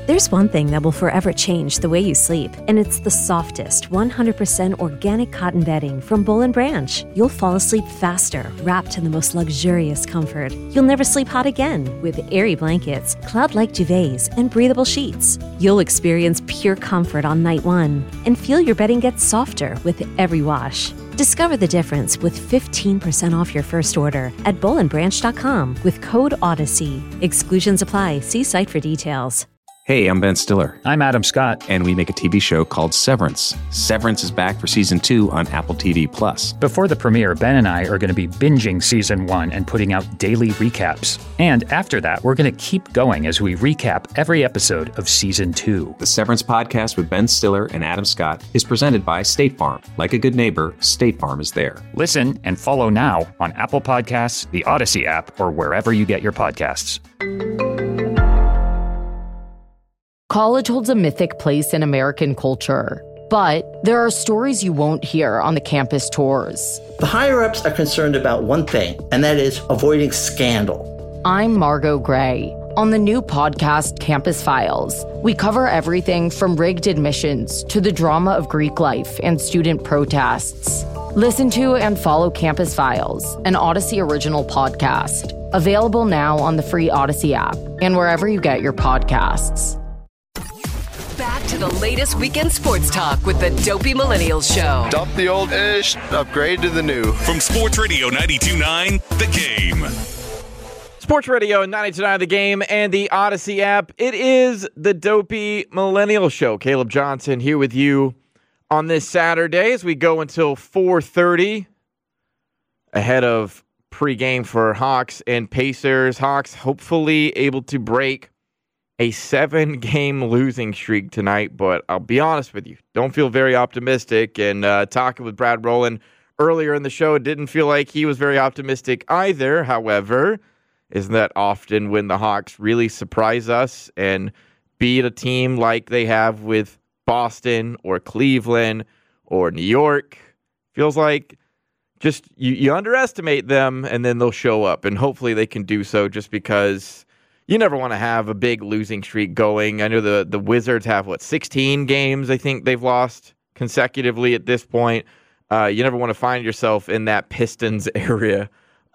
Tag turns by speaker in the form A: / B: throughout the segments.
A: There's one thing that will forever change the way you sleep, and it's the softest, 100% organic cotton bedding from Boll & Branch. You'll fall asleep faster, wrapped in the most luxurious comfort. You'll never sleep hot again with airy blankets, cloud-like duvets, and breathable sheets. You'll experience pure comfort on night one and feel your bedding get softer with every wash. Discover the difference with 15% off your first order at bollandbranch.com with code Odyssey. Exclusions apply. See site for details.
B: Hey, I'm Ben Stiller.
C: I'm Adam Scott.
B: And we make a TV show called Severance. Severance is back for Season 2 on Apple TV+.
C: Before the premiere, Ben and I are going to be binging Season 1 and putting out daily recaps. And after that, we're going to keep going as we recap every episode of Season 2.
B: The Severance podcast with Ben Stiller and Adam Scott is presented by State Farm. Like a good neighbor, State Farm is there.
C: Listen and follow now on Apple Podcasts, the Odyssey app, or wherever you get your podcasts.
D: College holds a mythic place in American culture, but there are stories you won't hear on the campus tours.
E: The higher-ups are concerned about one thing, and that is avoiding scandal.
D: I'm Margot Gray. On the new podcast, Campus Files, we cover everything from rigged admissions to the drama of Greek life and student protests. Listen to and follow Campus Files, an Odyssey original podcast. Available now on the free Odyssey app and wherever you get your podcasts.
F: Back to the latest weekend sports talk with the Dopey Millennials Show.
G: Dump the old ish, upgrade to the new.
H: From Sports Radio 92.9, The Game.
I: Sports Radio 92.9, The Game, and the Odyssey app. It is the Dopey Millennials Show. Caleb Johnson here with you on this Saturday as we go until 4:30 ahead of pregame for Hawks and Pacers. Hawks hopefully able to break a 7-game losing streak tonight, but I'll be honest with you, don't feel very optimistic. And talking with Brad Rowland earlier in the show, it didn't feel like he was very optimistic either. However, isn't that often when the Hawks really surprise us and beat a team like they have with Boston or Cleveland or New York? Feels like just you underestimate them and then they'll show up, and hopefully they can do so, just because you never want to have a big losing streak going. I know the Wizards have, 16 games I think they've lost consecutively at this point. You never want to find yourself in that Pistons area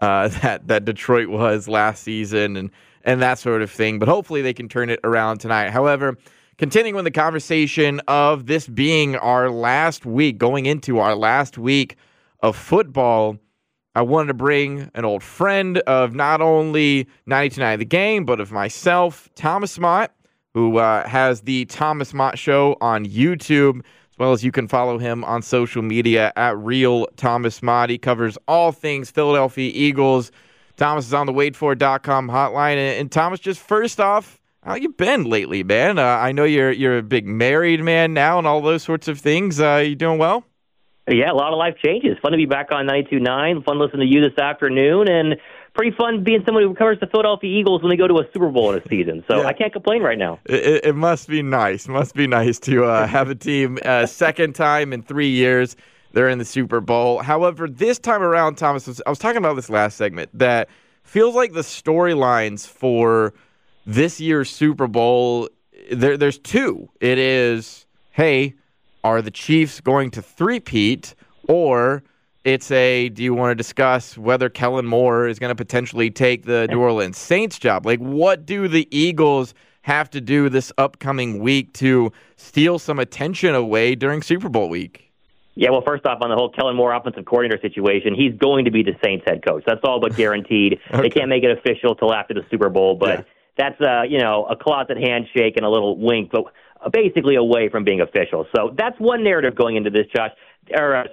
I: that Detroit was last season and that sort of thing. But hopefully they can turn it around tonight. However, continuing with the conversation of this being our last week, going into our last week of football, I wanted to bring an old friend of not only 92.9 The Game, but of myself, Thomas Mott, who has the Thomas Mott Show on YouTube, as well as you can follow him on social media at Real Thomas Mott. He covers all things Philadelphia Eagles. Thomas is on the waitfor.com hotline. And Thomas, just first off, how you been lately, man? I know you're a big married man now and all those sorts of things. You doing well?
J: Yeah, a lot of life changes. Fun to be back on 92.9. Fun listening to you this afternoon, and pretty fun being someone who covers the Philadelphia Eagles when they go to a Super Bowl in a season. So yeah. I can't complain right now.
I: It must be nice. Must be nice to have a team second time in 3 years they're in the Super Bowl. However, this time around, Thomas, I was talking about this last segment, that feels like the storylines for this year's Super Bowl, there's two. It is, hey, are the Chiefs going to three-peat, or it's do you want to discuss whether Kellen Moore is going to potentially take the New Orleans Saints job? Like, what do the Eagles have to do this upcoming week to steal some attention away during Super Bowl week?
J: Yeah, well, first off, on the whole Kellen Moore offensive coordinator situation, he's going to be the Saints head coach. That's all but guaranteed. Okay. They can't make it official till after the Super Bowl, but that's a closet handshake and a little wink, but basically away from being official. So that's one narrative going into this, Josh. Caleb,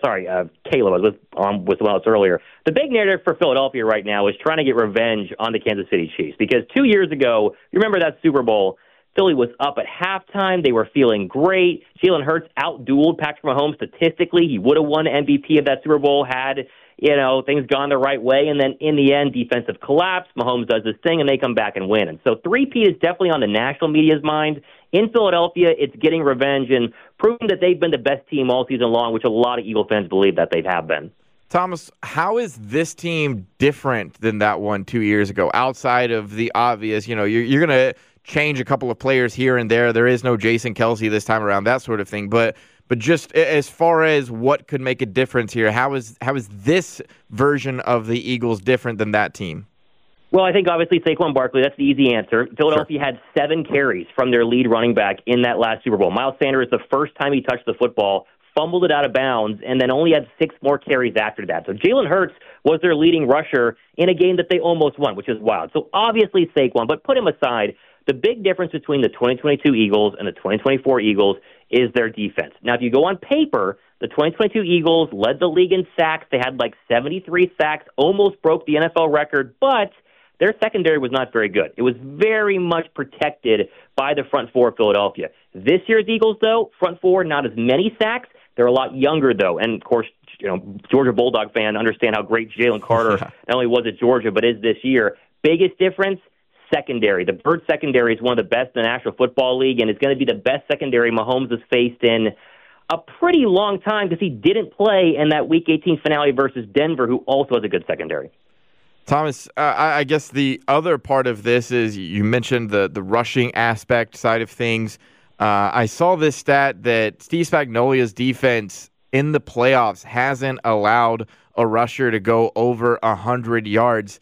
J: I was with someone else earlier. The big narrative for Philadelphia right now is trying to get revenge on the Kansas City Chiefs, because 2 years ago, you remember that Super Bowl, Philly was up at halftime. They were feeling great. Jalen Hurts outdueled Patrick Mahomes statistically. He would have won MVP of that Super Bowl had things gone the right way. And then in the end, defensive collapse. Mahomes does this thing, and they come back and win. And so three-peat is definitely on the national media's mind. In Philadelphia, it's getting revenge and proving that they've been the best team all season long, which a lot of Eagle fans believe that they have been.
I: Thomas, how is this team different than that one 2 years ago, outside of the obvious? You're going to change a couple of players here and there. There is no Jason Kelce this time around, that sort of thing. But just as far as what could make a difference here, how is this version of the Eagles different than that team?
J: Well, I think obviously Saquon Barkley, that's the easy answer. Philadelphia had 7 carries from their lead running back in that last Super Bowl. Miles Sanders, the first time he touched the football, fumbled it out of bounds, and then only had 6 more carries after that. So Jalen Hurts was their leading rusher in a game that they almost won, which is wild. So obviously Saquon, but put him aside, the big difference between the 2022 Eagles and the 2024 Eagles is their defense. Now, if you go on paper, the 2022 Eagles led the league in sacks. They had like 73 sacks, almost broke the NFL record, but their secondary was not very good. It was very much protected by the front four of Philadelphia. This year's Eagles, though, front four, not as many sacks. They're a lot younger, though. And, of course, Georgia Bulldog fan understand how great Jalen Carter not only was at Georgia, but is this year. Biggest difference, secondary. The Bird secondary is one of the best in the National Football League, and it's going to be the best secondary Mahomes has faced in a pretty long time because he didn't play in that Week 18 finale versus Denver, who also has a good secondary.
I: Thomas, I guess the other part of this is you mentioned the rushing aspect side of things. I saw this stat that Steve Spagnuolo's defense in the playoffs hasn't allowed a rusher to go over 100 yards.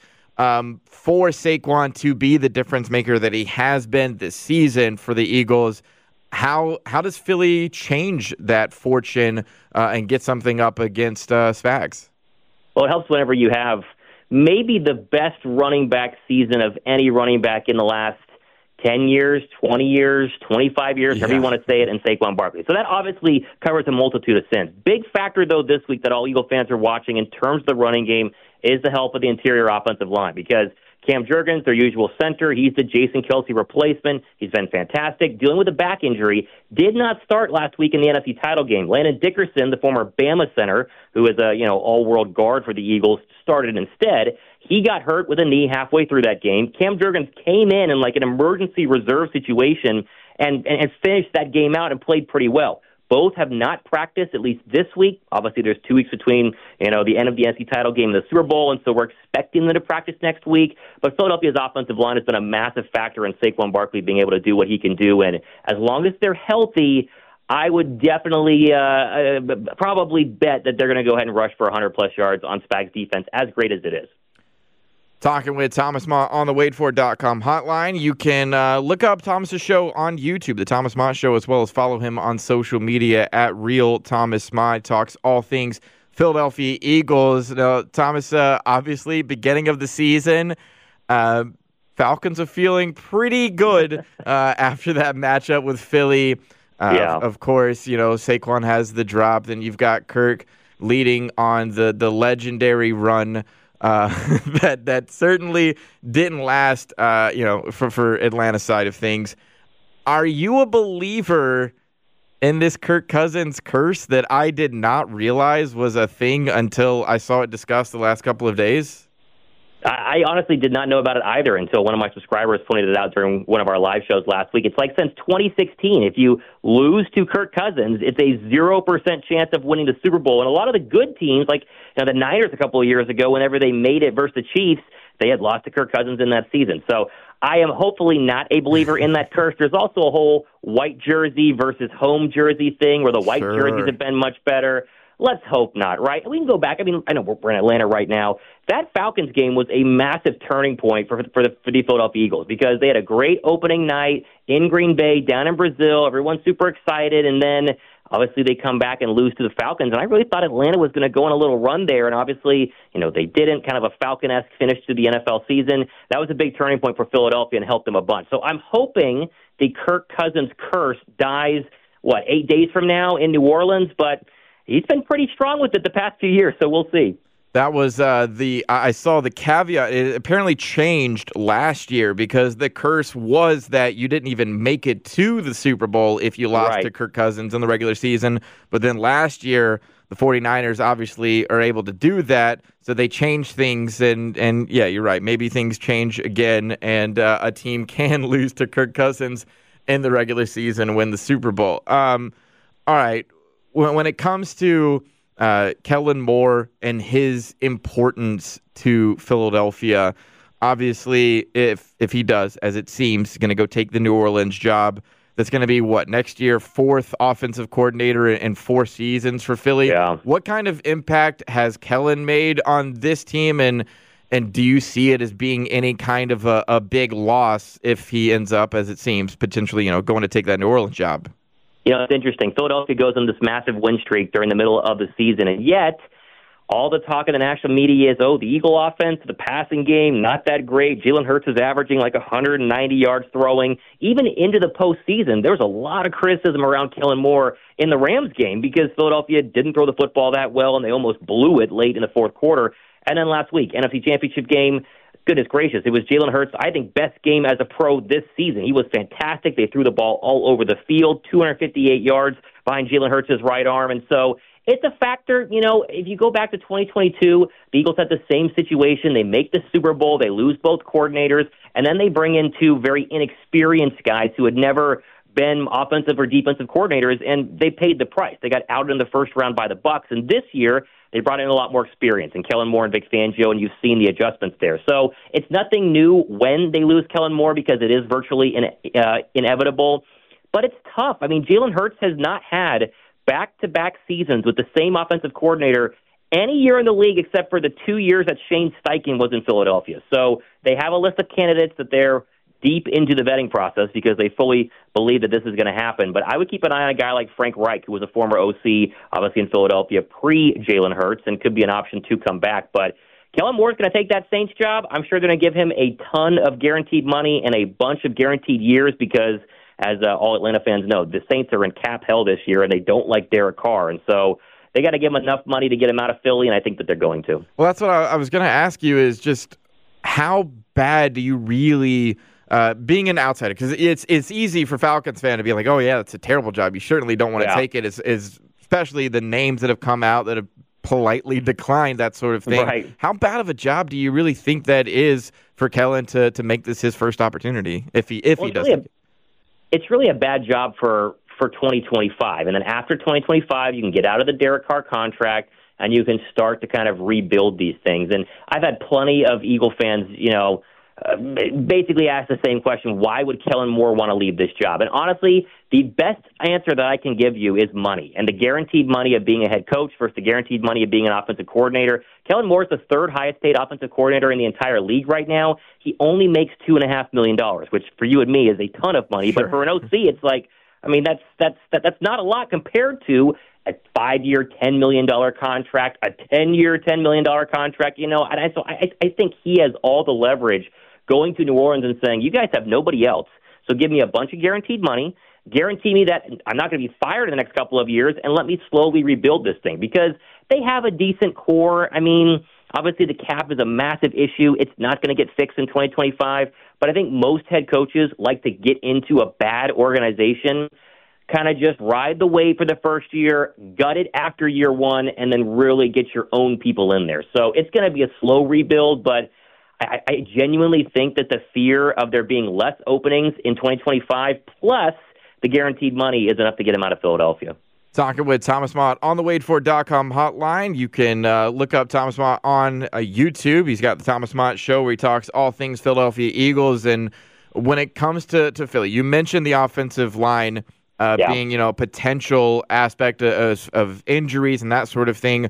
I: For Saquon to be the difference maker that he has been this season for the Eagles, how does Philly change that fortune and get something up against Spags?
J: Well, it helps whenever you have maybe the best running back season of any running back in the last 10 years, 20 years, 25 years, however you want to say it, in Saquon Barkley. So that obviously covers a multitude of sins. Big factor, though, this week that all Eagle fans are watching in terms of the running game is the help of the interior offensive line, because Cam Jurgens, their usual center, he's the Jason Kelce replacement. He's been fantastic. Dealing with a back injury, did not start last week in the NFC title game. Landon Dickerson, the former Bama center, who is a all-world guard for the Eagles, started instead. He got hurt with a knee halfway through that game. Cam Jurgens came in like an emergency reserve situation and finished that game out and played pretty well. Both have not practiced, at least this week. Obviously, there's 2 weeks between the end of the NFC title game and the Super Bowl, and so we're expecting them to practice next week. But Philadelphia's offensive line has been a massive factor in Saquon Barkley being able to do what he can do. And as long as they're healthy, I would definitely probably bet that they're going to go ahead and rush for 100-plus yards on Spags' defense, as great as it is.
I: Talking with Thomas Mott on the WadeFord.com hotline. You can look up Thomas's show on YouTube, The Thomas Mott Show, as well as follow him on social media at Real Thomas Mott. Talks all things Philadelphia Eagles. Now, Thomas, obviously, beginning of the season, Falcons are feeling pretty good after that matchup with Philly. Of course, Saquon has the drop. Then you've got Kirk leading on the legendary run that certainly didn't last, for Atlanta's side of things. Are you a believer in this Kirk Cousins curse that I did not realize was a thing until I saw it discussed the last couple of days?
J: I honestly did not know about it either until one of my subscribers pointed it out during one of our live shows last week. It's like since 2016, if you lose to Kirk Cousins, it's a 0% chance of winning the Super Bowl. And a lot of the good teams, like the Niners a couple of years ago, whenever they made it versus the Chiefs, they had lost to Kirk Cousins in that season. So I am hopefully not a believer in that curse. There's also a whole white jersey versus home jersey thing where the white jerseys have been much better. Let's hope not, right? We can go back. I mean, I know we're in Atlanta right now. That Falcons game was a massive turning point for the Philadelphia Eagles because they had a great opening night in Green Bay, down in Brazil. Everyone's super excited, and then obviously they come back and lose to the Falcons. And I really thought Atlanta was going to go on a little run there, and obviously, they didn't. Kind of a Falcon-esque finish to the NFL season. That was a big turning point for Philadelphia and helped them a bunch. So I'm hoping the Kirk Cousins curse dies, 8 days from now in New Orleans, but he's been pretty strong with it the past few years, so we'll see.
I: That was I saw the caveat. It apparently changed last year because the curse was that you didn't even make it to the Super Bowl if you lost to Kirk Cousins in the regular season. But then last year, the 49ers obviously are able to do that, so they changed things. And yeah, you're right. Maybe things change again, and a team can lose to Kirk Cousins in the regular season and win the Super Bowl. All right. When it comes to Kellen Moore and his importance to Philadelphia, obviously, if he does, as it seems, he's going to go take the New Orleans job. That's going to be, next year, 4th offensive coordinator in 4 seasons for Philly.
J: Yeah.
I: What kind of impact has Kellen made on this team, and do you see it as being any kind of a big loss if he ends up, as it seems, potentially going to take that New Orleans job?
J: It's interesting. Philadelphia goes on this massive win streak during the middle of the season, and yet all the talk in the national media is, the Eagle offense, the passing game, not that great. Jalen Hurts is averaging like 190 yards throwing. Even into the postseason, there was a lot of criticism around Kellen Moore in the Rams game because Philadelphia didn't throw the football that well, and they almost blew it late in the fourth quarter. And then last week, NFC Championship game, goodness gracious, it was Jalen Hurts, I think, best game as a pro this season. He was fantastic. They threw the ball all over the field, 258 yards behind Jalen Hurts' right arm. And so it's a factor. If you go back to 2022, the Eagles had the same situation. They make the Super Bowl. They lose both coordinators. And then they bring in 2 very inexperienced guys who had never been offensive or defensive coordinators, and they paid the price. They got outed in the first round by the Bucs. And this year, they brought in a lot more experience in Kellen Moore and Vic Fangio, and you've seen the adjustments there. So it's nothing new when they lose Kellen Moore because it is virtually inevitable. But it's tough. I mean, Jalen Hurts has not had back-to-back seasons with the same offensive coordinator any year in the league except for the 2 years that Shane Steichen was in Philadelphia. So they have a list of candidates that they're deep into the vetting process because they fully believe that this is going to happen. But I would keep an eye on a guy like Frank Reich, who was a former OC, obviously in Philadelphia, pre-Jalen Hurts, and could be an option to come back. But Kellen Moore's going to take that Saints job. I'm sure they're going to give him a ton of guaranteed money and a bunch of guaranteed years because, as all Atlanta fans know, the Saints are in cap hell this year, and they don't like Derek Carr. And so they got to give him enough money to get him out of Philly, and I think that they're going to.
I: Well, that's what I was going to ask you is just how bad do you really being an outsider, because it's easy for Falcons fan to be like, oh, yeah, that's a terrible job. You certainly don't want to take it, especially the names that have come out that have politely declined that sort of thing.
J: Right.
I: How bad of a job do you really think that is for Kellen to make this his first opportunity if he does it?
J: It's really a bad job for 2025. And then after 2025, you can get out of the Derek Carr contract and you can start to kind of rebuild these things. And I've had plenty of Eagle fans, basically ask the same question: why would Kellen Moore want to leave this job? And honestly, the best answer that I can give you is money, and the guaranteed money of being a head coach versus the guaranteed money of being an offensive coordinator. Kellen Moore is the 3rd highest paid offensive coordinator in the entire league right now. He only makes $2.5 million, which for you and me is a ton of money. Sure. But for an OC, it's like, I mean, that's not a lot compared to a 5-year, $10 million contract, a 10-year, $10 million contract. And so I think he has all the leverage going to New Orleans and saying, you guys have nobody else, so give me a bunch of guaranteed money, guarantee me that I'm not going to be fired in the next couple of years, and let me slowly rebuild this thing, because they have a decent core. I mean, obviously the cap is a massive issue. It's not going to get fixed in 2025, but I think most head coaches like to get into a bad organization, kind of just ride the wave for the first year, gut it after year 1, and then really get your own people in there. So it's going to be a slow rebuild, but I genuinely think that the fear of there being less openings in 2025 plus the guaranteed money is enough to get him out of Philadelphia.
I: Talking with Thomas Mott on the WadeFord.com hotline. You can look up Thomas Mott on YouTube. He's got the Thomas Mott Show where he talks all things Philadelphia Eagles. And when it comes to Philly, you mentioned the offensive line being, a potential aspect of injuries and that sort of thing.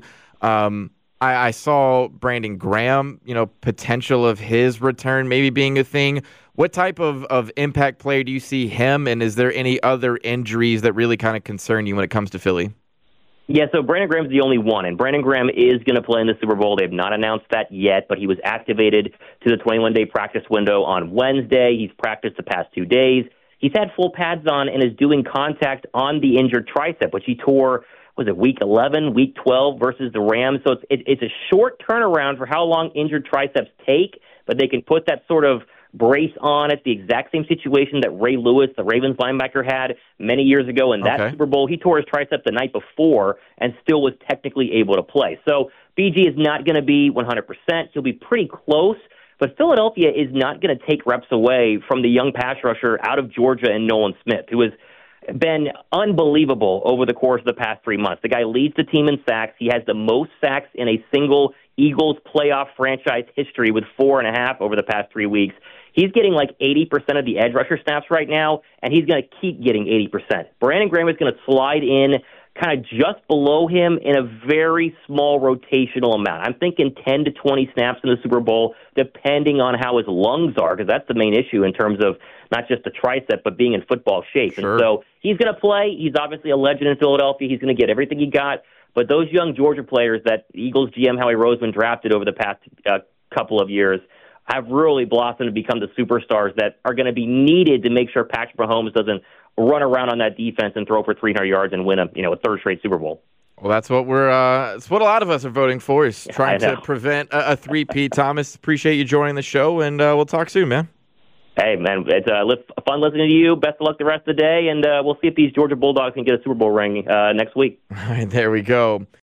I: I saw Brandon Graham, potential of his return maybe being a thing. What type of impact player do you see him, and is there any other injuries that really kind of concern you when it comes to Philly?
J: Yeah, so Brandon Graham's the only one, and Brandon Graham is going to play in the Super Bowl. They have not announced that yet, but he was activated to the 21-day practice window on Wednesday. He's practiced the past 2 days. He's had full pads on and is doing contact on the injured tricep, which he tore, was it week 11, week 12 versus the Rams? So it's a short turnaround for how long injured triceps take, but they can put that sort of brace on. It's the exact same situation that Ray Lewis, the Ravens linebacker, had many years ago in that Super Bowl. He tore his tricep the night before and still was technically able to play. So BG is not going to be 100%. He'll be pretty close, but Philadelphia is not going to take reps away from the young pass rusher out of Georgia and Nolan Smith, who is been unbelievable over the course of the past 3 months. The guy leads the team in sacks. He has the most sacks in a single Eagles playoff franchise history with 4.5 over the past 3 weeks. He's getting like 80% of the edge rusher snaps right now, and he's going to keep getting 80%. Brandon Graham is going to slide in kind of just below him in a very small rotational amount. I'm thinking 10 to 20 snaps in the Super Bowl, depending on how his lungs are, because that's the main issue in terms of not just the tricep, but being in football shape.
I: Sure.
J: And so he's going to play. He's obviously a legend in Philadelphia. He's going to get everything he got. But those young Georgia players that Eagles GM Howie Roseman drafted over the past couple of years have really blossomed to become the superstars that are going to be needed to make sure Patrick Mahomes doesn't run around on that defense and throw for 300 yards and win a third straight Super Bowl.
I: Well, that's what it's what a lot of us are voting for, is trying to prevent a three-peat. Thomas, appreciate you joining the show, and we'll talk soon, man.
J: Hey, man, it's fun listening to you. Best of luck the rest of the day, and we'll see if these Georgia Bulldogs can get a Super Bowl ring next week.
I: All right, there we go.